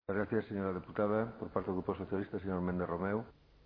Gracias, señora deputada. Por parte do Grupo Socialista, señor Méndez Romeu.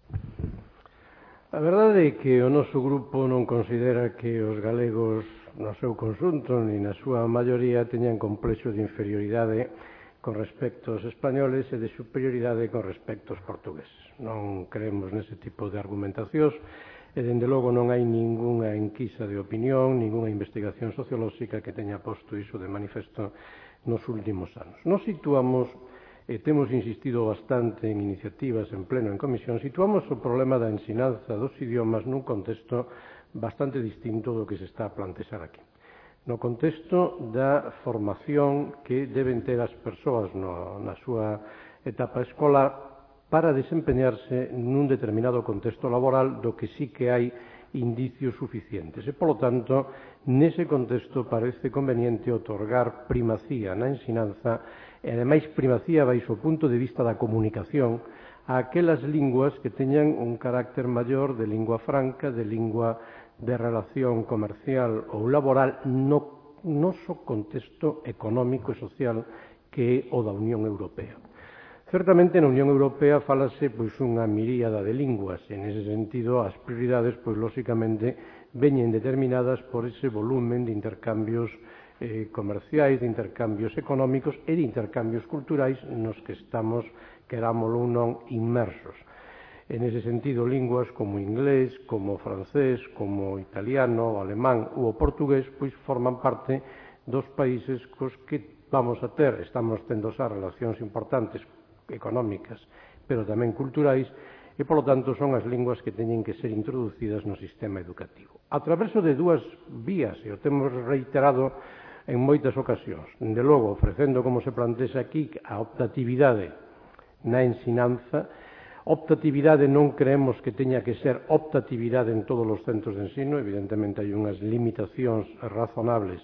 A verdade é que o noso grupo non considera que os galegos no seu conxunto ni na súa maioría teñan complexo de inferioridade con respecto aos españoles e de superioridade con respecto aos portugueses. Non creemos nese tipo de argumentacións e, dende logo, non hai ningunha enquisa de opinión, ningunha investigación sociolóxica que teña posto iso de manifesto nos últimos anos. Nos situamos, e temos insistido bastante en iniciativas en pleno en comisión, situamos o problema da ensinanza dos idiomas nun contexto bastante distinto do que se está a plantexar aquí. No contexto da formación que deben ter as persoas na súa etapa escolar para desempeñarse nun determinado contexto laboral do que sí que hai indicios suficientes. E, polo tanto, nese contexto parece conveniente otorgar primacía na ensinanza e, ademais, primacía baixo o punto de vista da comunicación a aquelas linguas que teñan un carácter maior de lingua franca, de lingua de relación comercial ou laboral no noso contexto económico e social que é o da Unión Europea. Certamente na Unión Europea falase unha miríada de linguas e, nese sentido, as prioridades, lóxicamente, veñen determinadas por ese volumen de intercambios comerciais, de intercambios económicos e de intercambios culturais nos que estamos, querámolo ou non, inmersos. En ese sentido, linguas como o inglés, como o francés, como o italiano, o alemán ou o portugués, forman parte dos países cos que estamos tendo xa relacións importantes económicas, pero tamén culturais, e, polo tanto, son as linguas que teñen que ser introducidas no sistema educativo. A traveso de dúas vías, e o temos reiterado en moitas ocasións, de logo, ofrecendo, como se plantexa aquí, a optatividade na ensinanza. Optatividade non creemos que teña que ser optatividade en todos os centros de ensino, evidentemente hai unhas limitacións razonables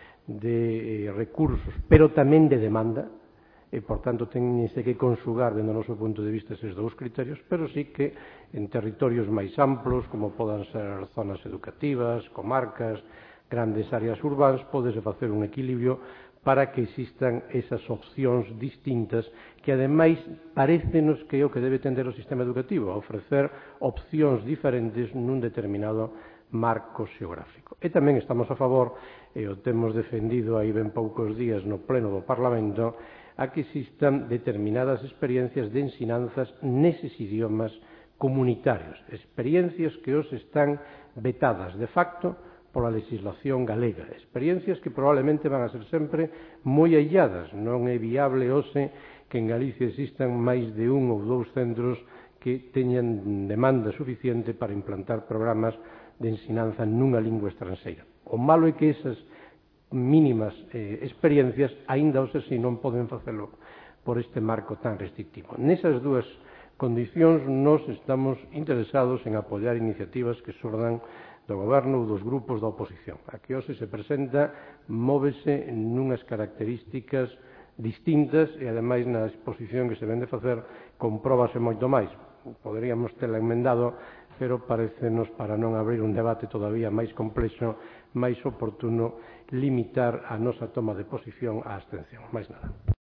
de recursos, pero tamén de demanda, e, por tanto, teñense que conxugar, dentro do noso punto de vista, eses dous criterios, pero sí que en territorios máis amplos, como podan ser zonas educativas, comarcas, grandes áreas urbás, pódese facer un equilibrio para que existan esas opcións distintas que, ademais, parécenos que é o que debe tender o sistema educativo, a ofrecer opcións diferentes nun determinado marco xeográfico. E tamén estamos a favor, e o temos defendido hai ben poucos días no pleno do Parlamento, a que existan determinadas experiencias de ensinanzas neses idiomas comunitarios, experiencias que os están vetadas de facto pola legislación galega, experiencias que probablemente van a ser sempre moi ailladas. Non é viable hoxe que en Galicia existan máis de un ou dous centros que teñan demanda suficiente para implantar programas de ensinanza nunha lingua estranxeira. O malo é que esas mínimas experiencias, aínda hoxe si, non poden facelo por este marco tan restrictivo. Nesas dúas condicións, nós estamos interesados en apoiar iniciativas que xordan do Goberno ou dos grupos da oposición. A que hoxe se presenta móvese nunhas características distintas e, ademais, na exposición que se vende facer, compróbase moito máis. Poderíamos tela enmendado, pero parecenos, para non abrir un debate todavía máis complexo, máis oportuno limitar a nosa toma de posición á abstención. Máis nada.